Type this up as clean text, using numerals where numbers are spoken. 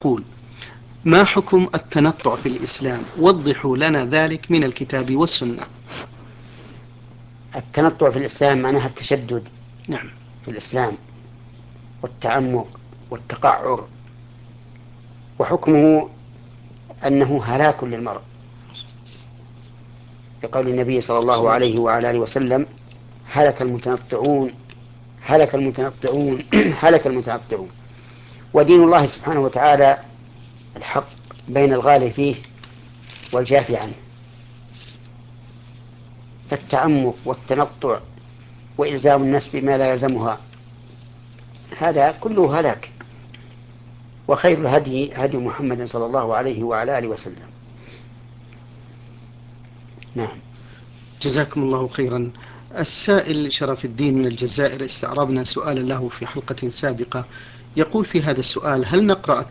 قول: ما حكم التنطع في الإسلام؟ وضحوا لنا ذلك من الكتاب والسنة. التنطع في الإسلام معناها التشدد نعم. في الإسلام والتعمق والتقعر، وحكمه أنه هلاك للمرء، لقول النبي صلى الله عليه وعلى آله وسلم: هلك المتنطعون، هلك المتنطعون، هلك المتنطعون. ودين الله سبحانه وتعالى الحق بين الغالي فيه والجافي عنه، فالتعمق والتنطع وإلزام الناس بما لا يلزمها هذا كله هلاك. وخير الهدي هدي محمد صلى الله عليه وعلى آله وسلم. نعم. جزاكم الله خيرا. السائل شرف الدين من الجزائر، استعرضنا سؤالا له في حلقة سابقة، يقول في هذا السؤال: هل نقرأ